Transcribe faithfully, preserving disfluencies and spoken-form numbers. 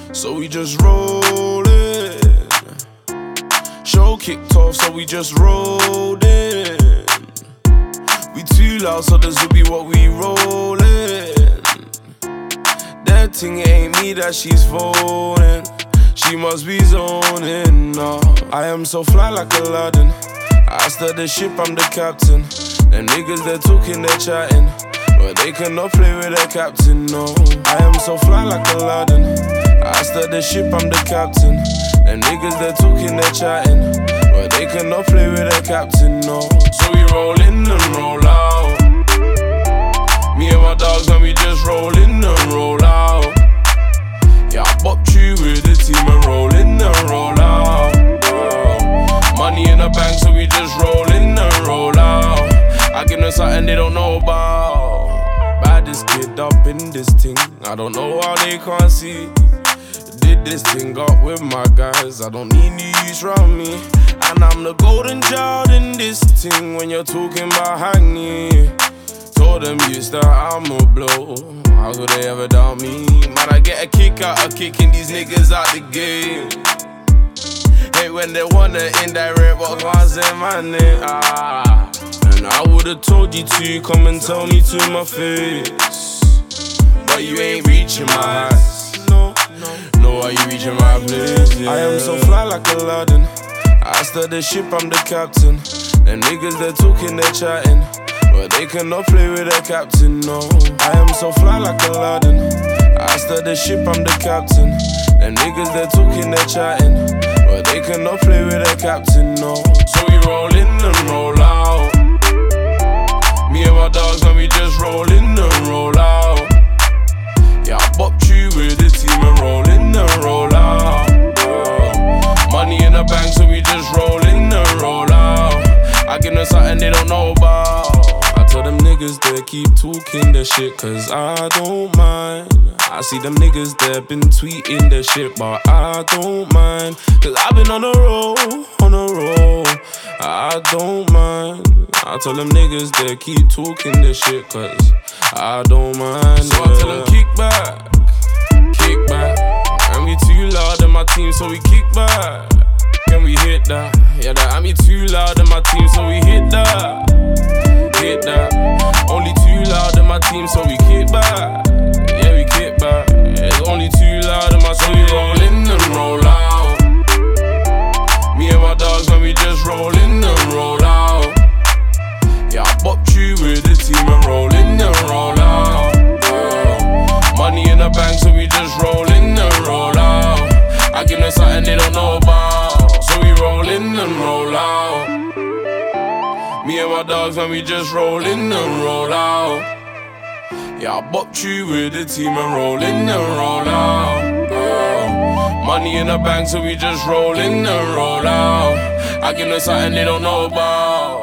so we just rollin'. Show kicked off, so we just rolled in. We too loud, so this will be what we rollin'. That thing ain't me that she's phoning. She must be zoning. No, I am so fly like Aladdin. I start the ship, I'm the captain. Them niggas, they're talking, they're chatting, but they cannot play with their captain, no. I am so fly like Aladdin. I start the ship, I'm the captain. Them niggas, they're talking, they're chatting, but they cannot play with their captain, no. So we roll in and roll out. Me and my dogs, and we just roll in and roll out. Yeah, I bopped you with the team and roll in and roll out. Money in the bank, so we just roll in and roll out. I give them something they don't know about. Baddest kid up in this thing, I don't know how they can't see. Did this thing up with my guys, I don't need new use round me. And I'm the golden child in this thing when you're talking about Hackney. Told them used that I'ma blow, how could they ever doubt me? Man, I get a kick out of kicking these niggas out the game. Hate when they wanna indirect but can't say my name. Ah, and I would've told you to come and tell me to my face, but you ain't reaching my eyes. No, no, no, are you reaching my place? Yeah. I am so fly like Aladdin. I start the ship, I'm the captain. Them niggas, they're talking, they're chatting, but they cannot play with their captain, no. I am so fly like Aladdin. I start the ship, I'm the captain. Them niggas, they're talking, they're chatting, but they cannot play with their captain, no. So we roll in and roll out. Me and my dogs, and we just roll in and roll out. Yeah, I bopped you with the team and roll in and roll out. Money in the bank, so we just roll in and roll out. I give them something they don't know about. I tell them niggas they keep talking their shit, cause I don't mind. I see them niggas that been tweeting their shit, but I don't mind, cause I've been on a roll, on a roll. I don't mind. I tell them niggas they keep talking their shit, cause I don't mind. So I tell them kick back, kick back. And we too loud in my team, so we kick back. Can we hit that? Yeah, that and me too loud in my team, so we hit that. Hit that. Only too loud in my team, so we kick back. Yeah, we kick back. It's only too loud in my team. So we roll in and roll out. Me and my dogs, and we just roll in and roll out. Yeah, I bopped you with the team and roll in and roll out. Money in the bank, so we just roll in and roll out. I give them something they don't know about. So we roll in and roll out. Me and my dogs, and we just roll in and roll out. Yeah, I bopped you with the team and roll in and roll out. Money in the bank, so we just roll in and roll out. I give them something they don't know about.